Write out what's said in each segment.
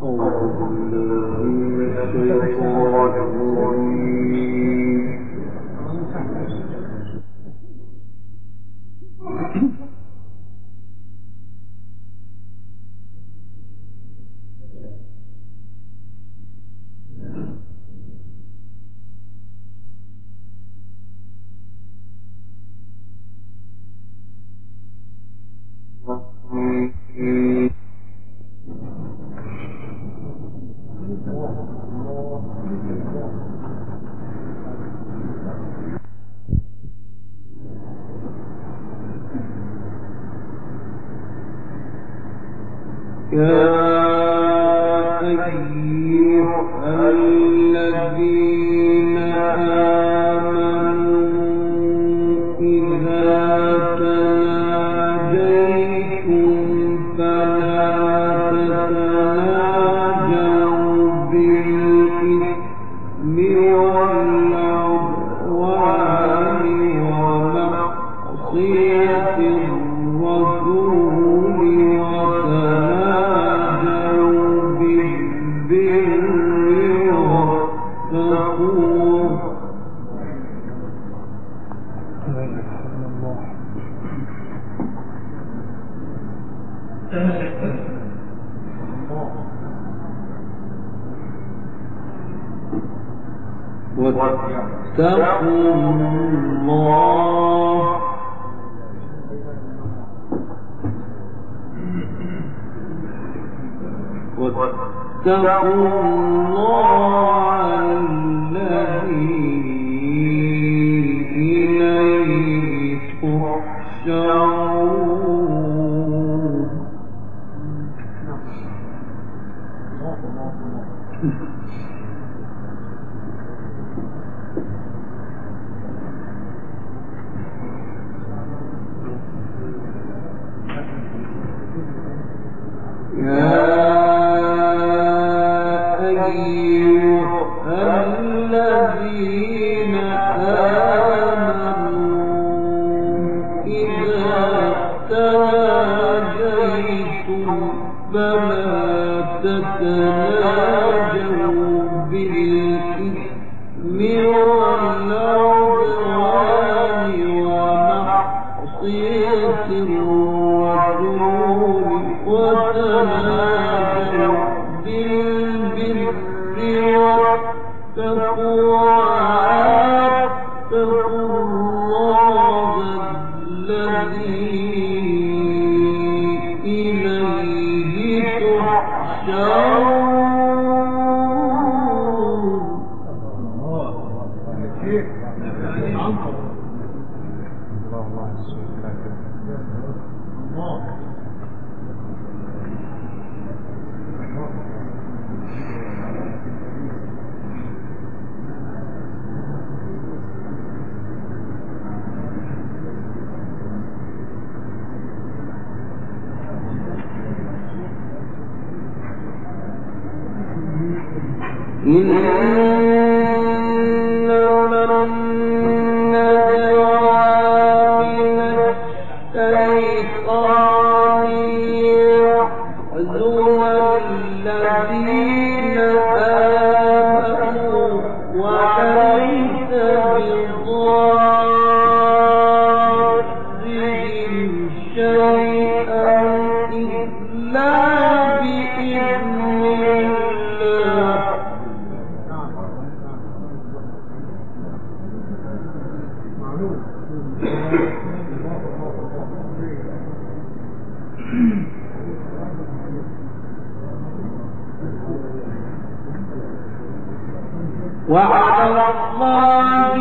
وعلى الله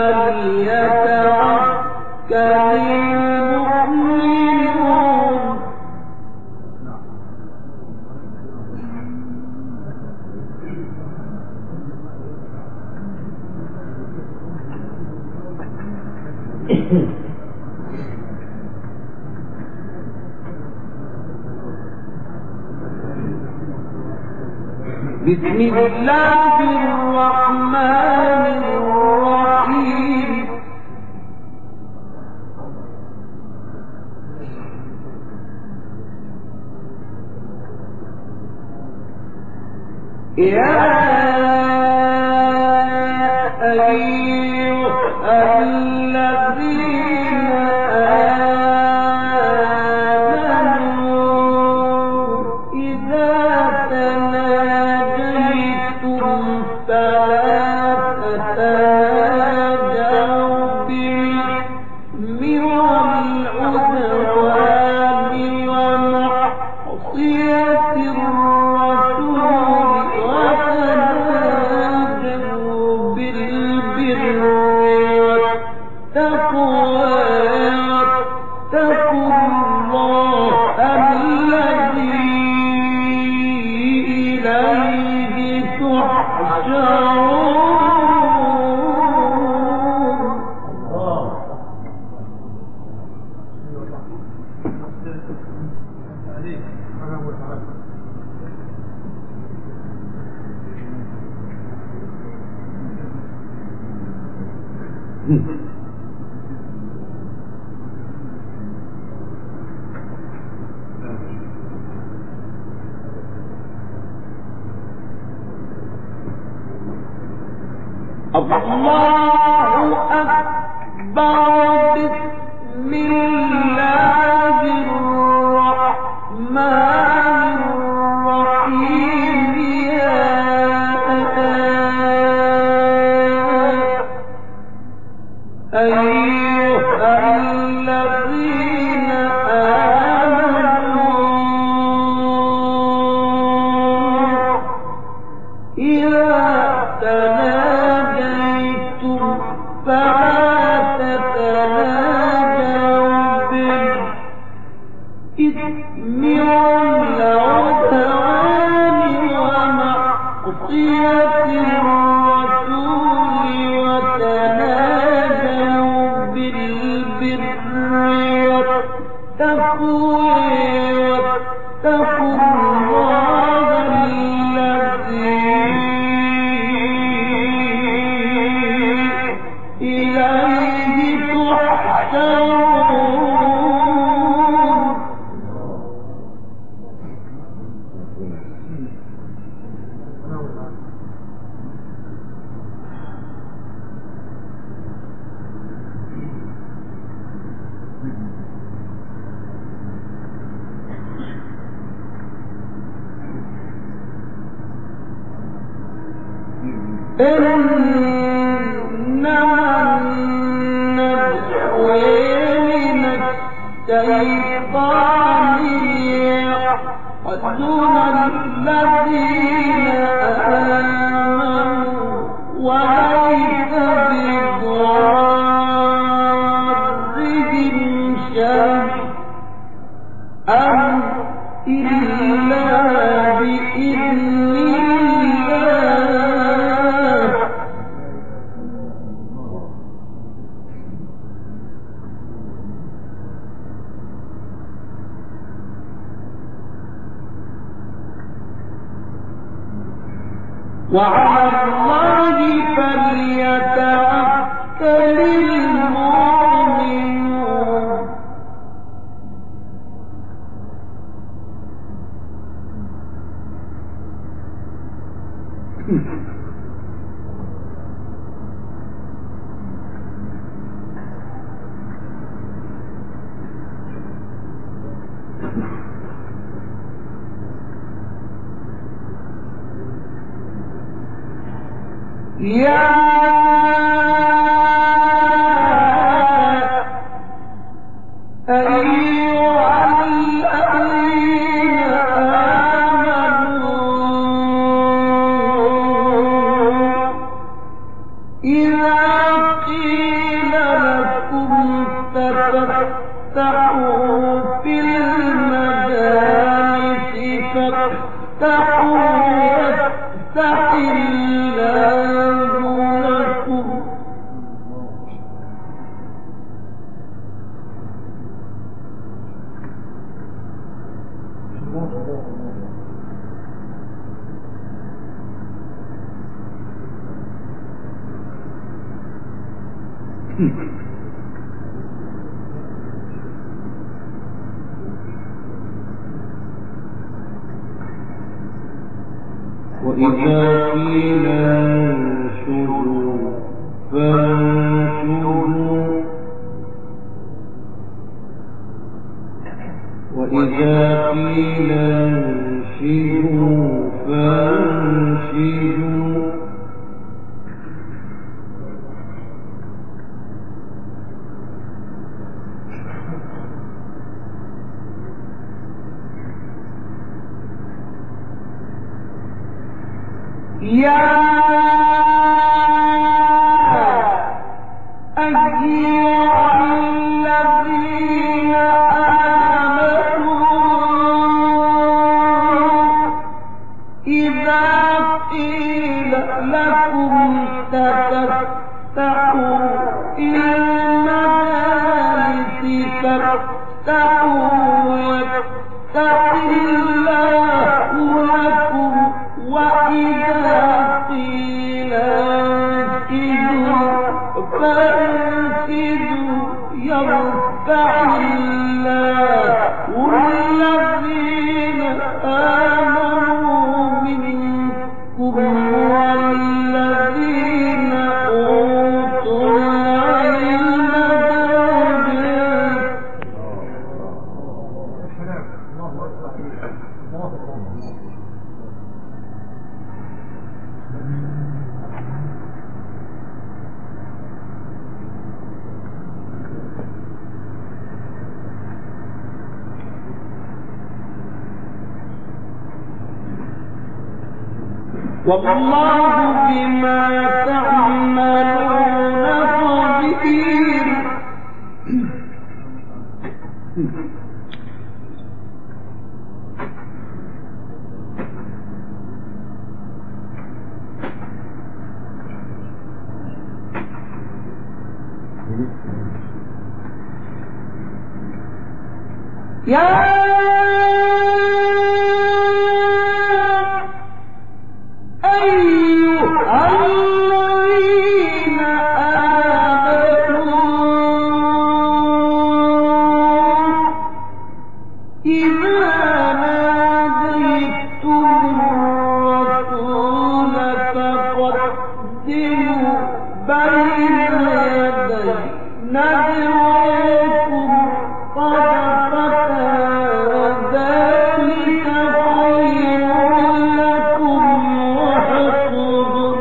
فليتوكل المؤمنون. بسم الله الرحمن الرحيم. يا أيها الذين آمنوا إذا تناجيتم فلا تتناجوا بالإثم والعدوان ومعصية الرسول وتناجوا بالبر والتقوى واتقوا الله الذي إليه تحشرون. الله أكبر. بسم الله الرحمن الرحيم. يا أيها الذين آمنوا إذا تناجيتم فلا تتناجوا بالإثم والعدوان ومعصية الرسول وتناجوا بالبر والتقوى واتقوا الله الذي إليه تحشرون. إنما النجوى من الشيطان ليحزن الذين آمنوا وليس بضارهم شيئا إلا بإذن الله. وعلى الله فليتوكل المؤمنون. يا أيها الذين آمنوا إذا قيل لكم تفسحوا في المجالس فافسحوا يفسح الله لكم. وإذا قيل انشزوا فانشزوا وإذا قيل انشزوا فانشزوا يا أيها الذين آمنوا إذا قيل لكم تفسحوا في المجالس فافسحوا يفسح الله لكم وإذا قيل انشزوا فانشزوا يرفع الله الذين آمنوا منكم والذين أوتوا العلم درجات. والله بما تعملون خبير. يا أيها الذين آمنوا إذا ناديتم الرسول فقدموا بين يدي نجواكم صدقة ذلك خير لكم وأطهر.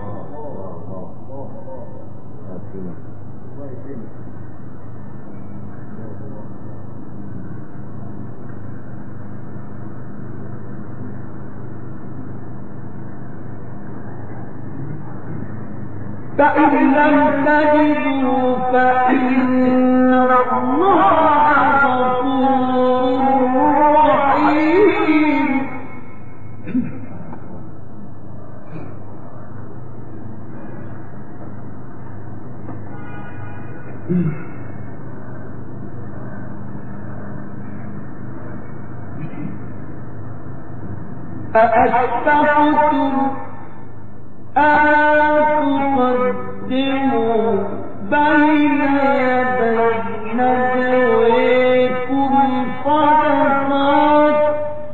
فإن لم تجدوا فإن الله غفور رحيم. أأشفقتم أن تقدموا بين يدي نجواكم صدقات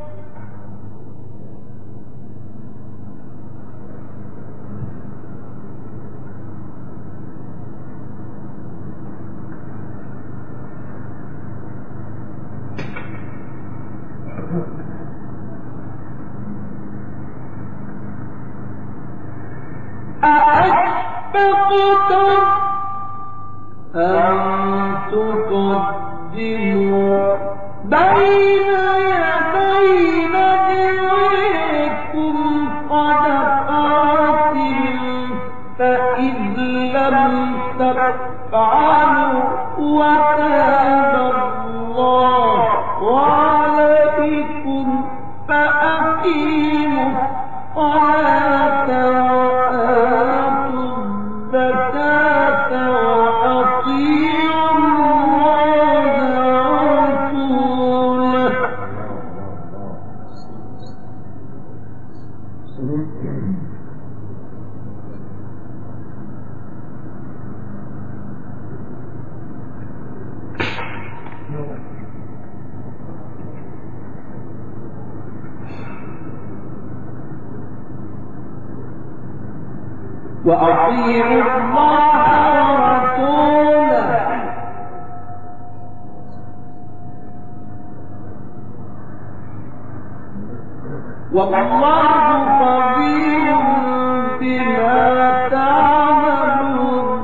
أأشفقتم أن تقدموا بين يدي نجواكم صدقات فإذ لم تفعلوا وتاب الله عليكم فأقيموا الصلاة وآتوا الزكاة وأطيعوا الله ورسوله. وأطيعوا الله ورسوله والله خبير بما تعملون.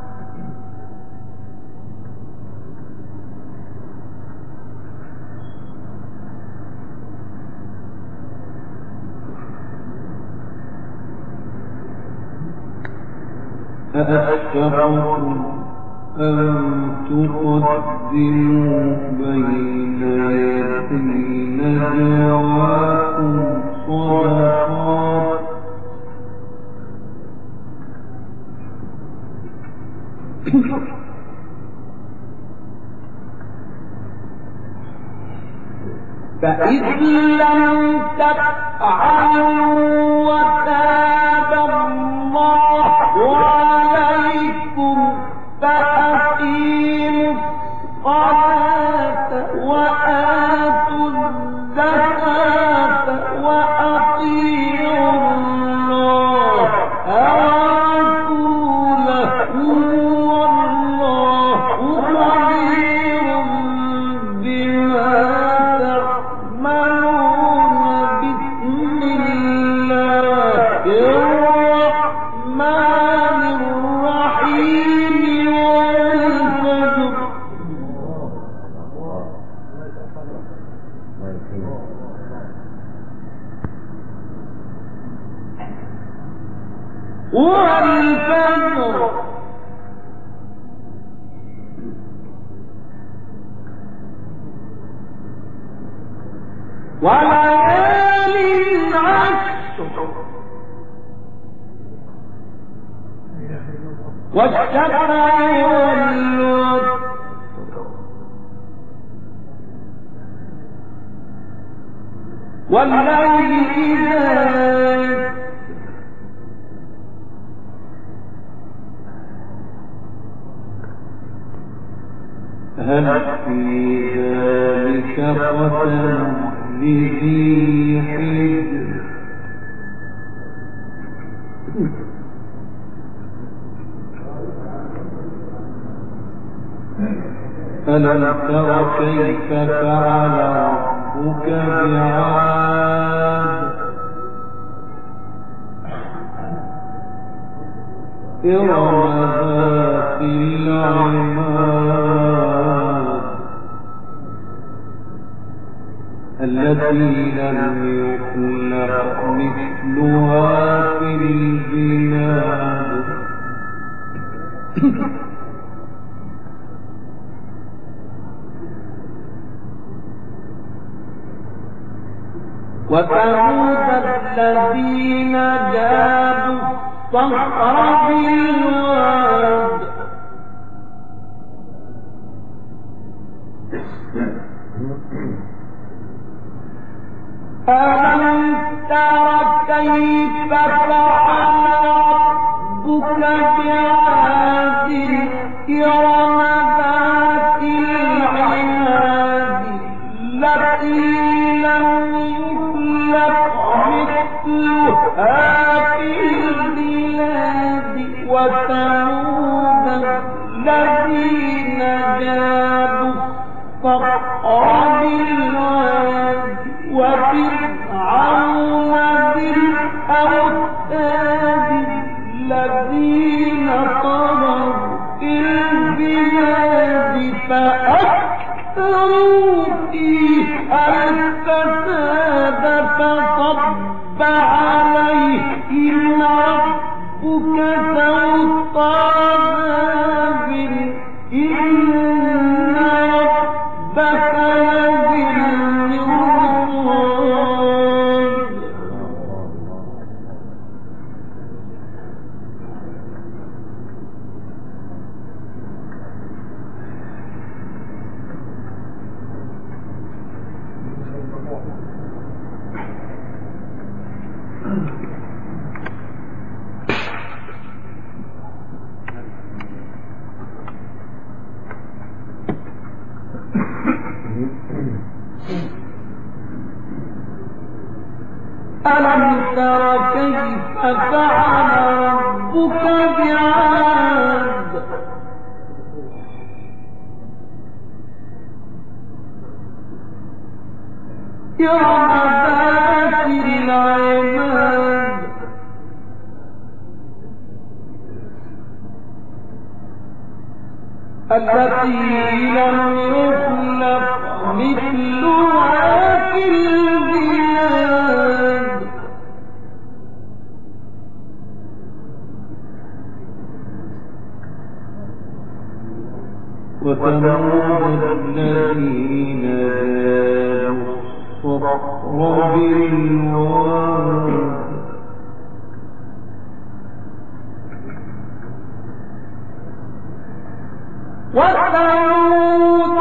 أأشفقتم أن تقدموا بين يدي نجواكم صدقات فإذ لم تفعلوا وتاب الله عليكم فأقيموا الصلاة وآتوا الزكاة وأطيعوا الله ورسوله والله خبير بما تعملون. بسم الله الرحمن الرحيم والفجر وليال عشر والشفع والوتر والليل إذا هل في ذلك قسم لذي حجر ألم تر كيف فعل ربك بعاد إرم ذات العماد التي لم يخلق مثلها في البلاد وثمود الذين جابوا الصخر بالواد ألم تر كيف فعل ربك بعاد إرم ذات العماد التي لم يخلق مثلها في البلاد وثمود الذين جابوا الصخر بالواد وفرعون ذي الأوتاد الذين طغوا في البلاد فأكثروا فيها الفساد فصب عليهم ربك سوط عذاب إن ربك ألم تر كيف فعل ربك العماد التي لم يخلق مثلها في البلاد وثمود الذين جابوا الصخر بالواد وثمود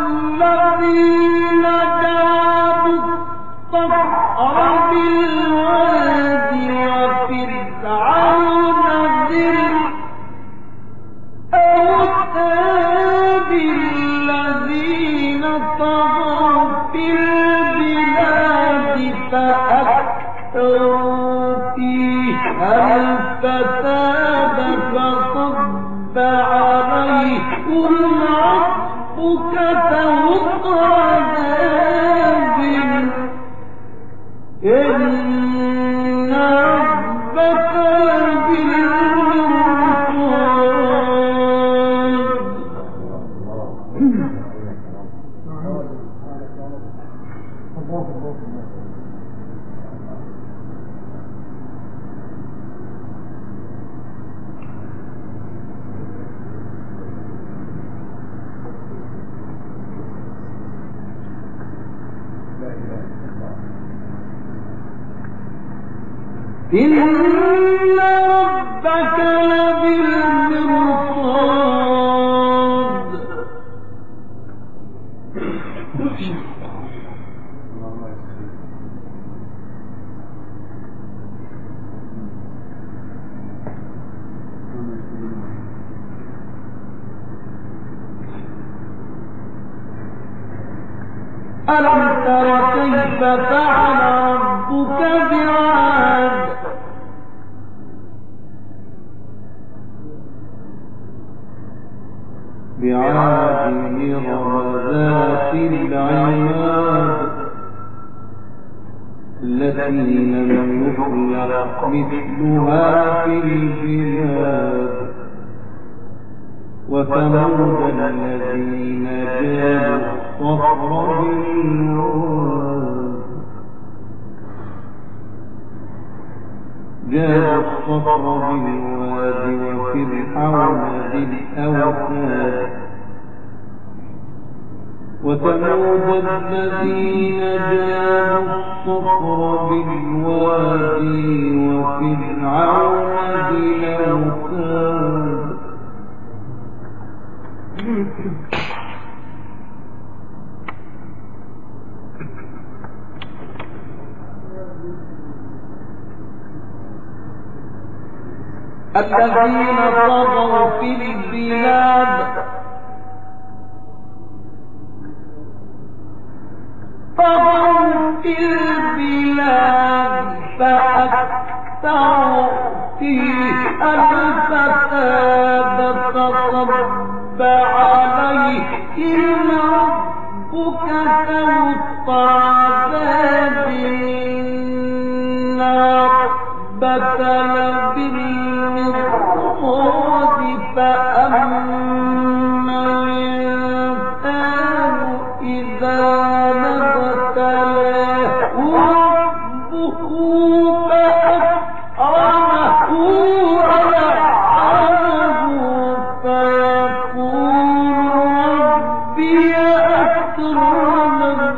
الذين جابوا الصخر بالواد وفرعون ذي الأوتاد الذين طغوا في البلاد فأكثروا فيها الفساد فصب عليهم ربك سوط عذاب إن ربك إن ربك لبالمرصاد ألم تر كيف فعل ربك بعاد إرم ذات العماد التي لم يخلق مثلها في البلاد وثمود الذين جابوا الصخر بالواد وفرعون ذي الأوتاد وثمود الذين جابوا الصخر بالواد وفرعون ذي الأوتاد الذين طغوا في البلاد فأكثروا فيها الفساد فصب عليهم ربك سوط عذاب إن ربك لبالمرصاد فأما الإنسان إذا ما ابتلاه ربه فأكرمه ونعمه فيقول ربي أكرمن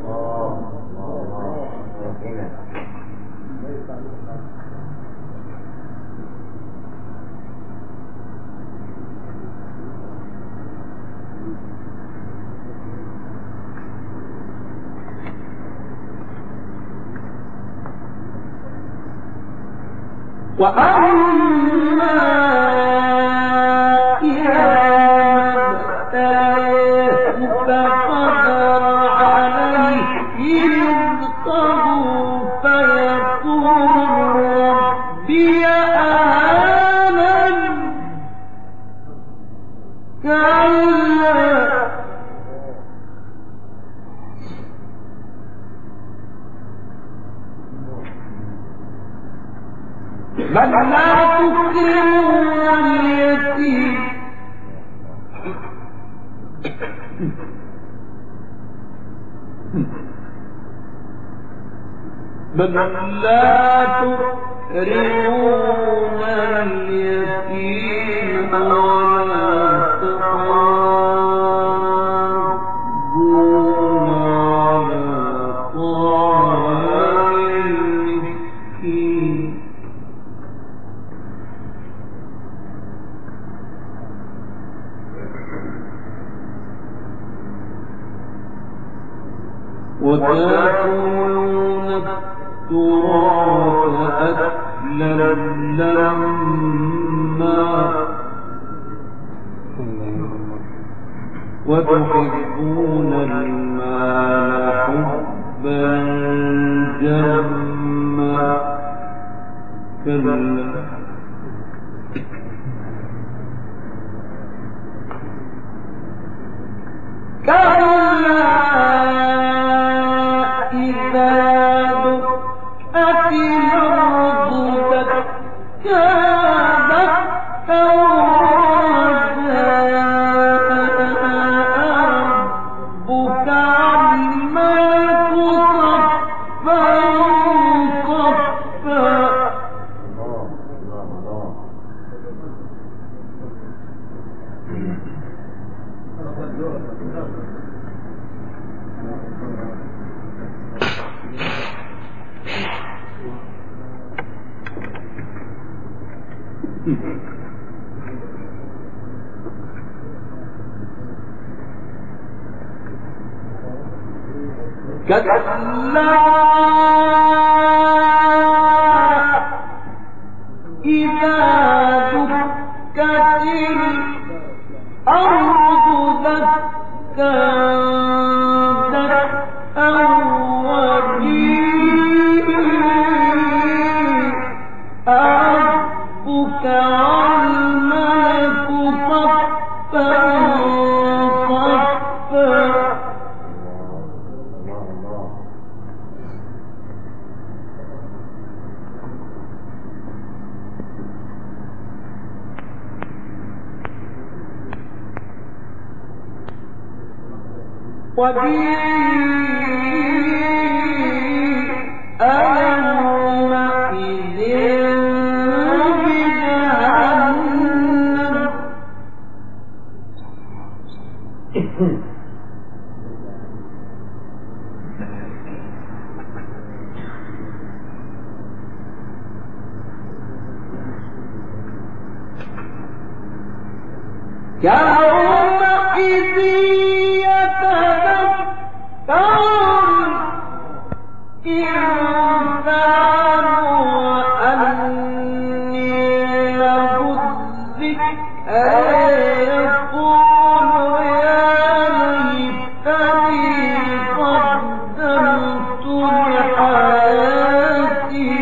وأما إذا ابتلاه فقدر عليه رزقه فيقول ربي أهانن كلا بل لا تكرمون اليتيم بل لا تكرمون اليتيم ولا تحاضون على طعام المسكين وتأكلون التراث أكلا لما وتحبون المال حبا جما كلا كلا إذا دكت الأرض دكا دكا وجيء ربك والملك صفا صفا وجيء يومئذ بجهنم يومئذ الإنسان وأني له الذكرى يقول يا ليتني قدمت لحياتي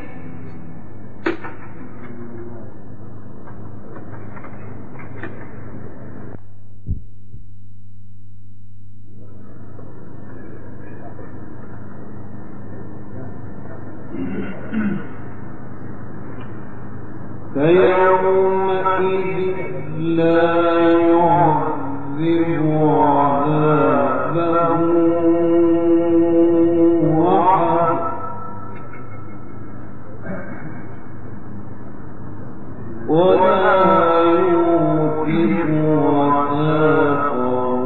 فيومئذ لا يعذب عذابه أحد ولا يوثق وثاقه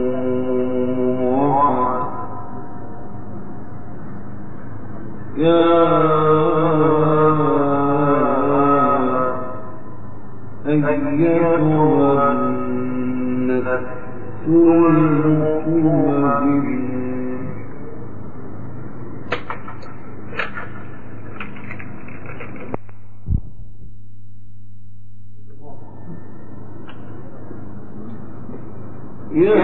أحد يا أيتها النفس المطمئنة يا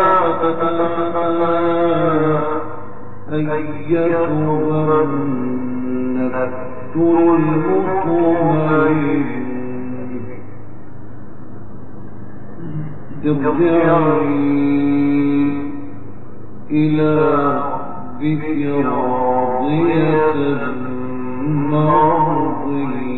أيتها النفس المطمئنة ارجعي إلى ربك راضية مرضية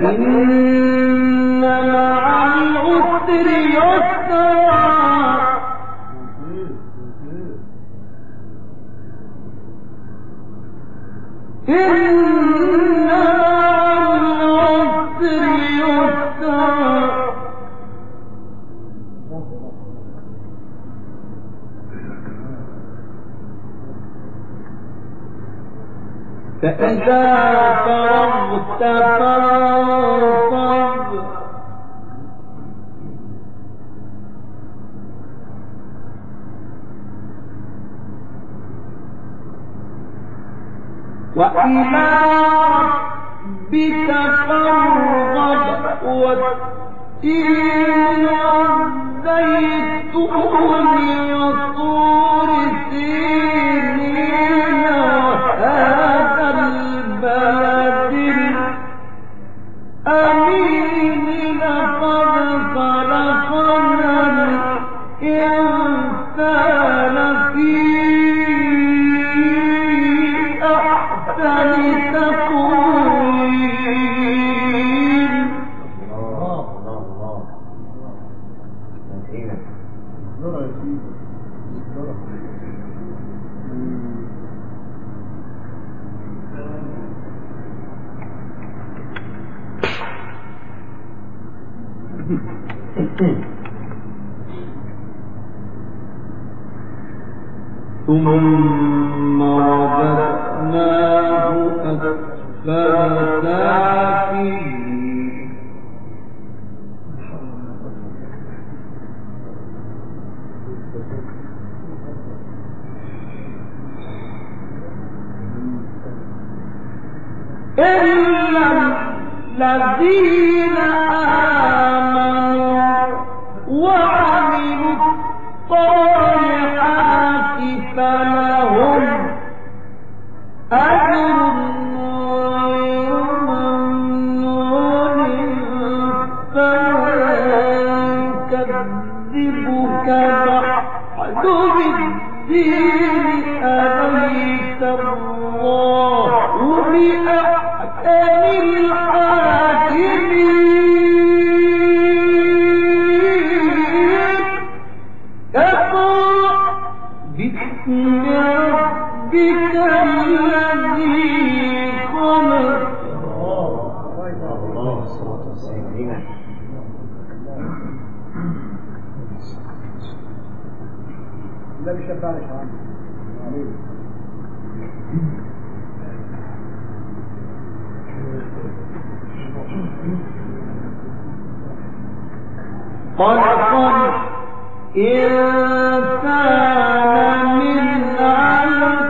فإن مع العسر يسرا إن مع العسر يسرا فإذا فرغت فانصب وإلى ربك فارغب والتين والزيتون وطور سينين وهذا البلد الأمين لقد خلقنا الإنسان في أحسن تقويم. ثم رددناه أسفل سافلين إلا الذين آمنوا وعملوا الصالحات فلهم أجر غير ممنون فمن كذبك بعد بالدين أليس الله بأحكم الحاكمين. اقرأ باسم ربك الذي خلق. خلق الإنسان من علق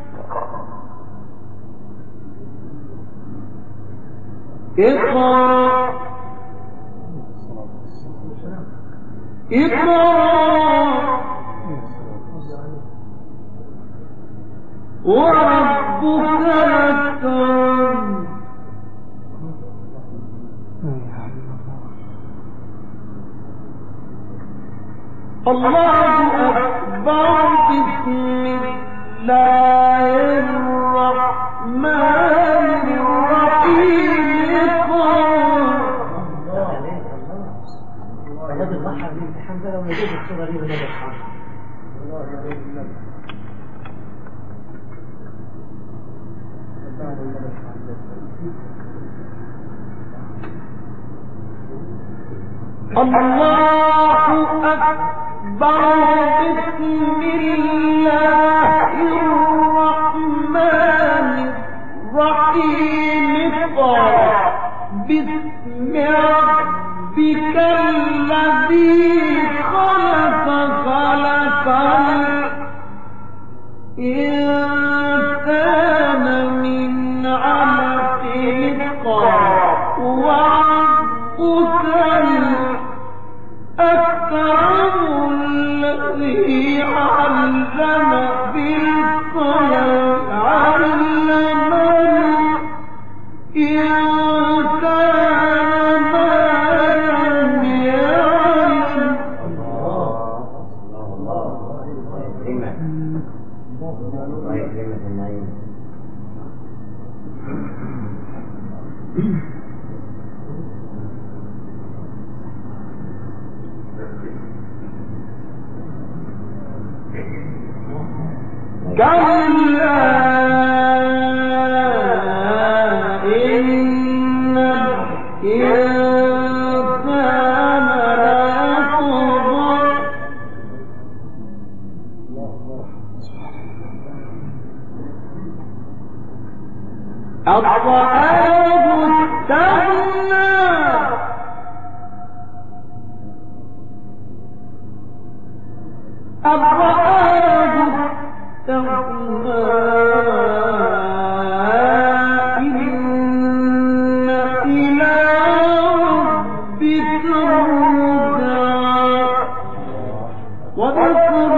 اقرأ وربك الأكرم. الله أكبر. بسم الله الرحمن الرحيم. الذي ضحى بالامتحان ده لو نجيب الصورة دي من الامتحان. الله أكبر. بسم الله الرحمن الرحيم. بسم ربك الذي خلق الإنسان من علق. وربك الأكرم الذي علم بالقلم علم الإنسان ما لم يعلم. وذكر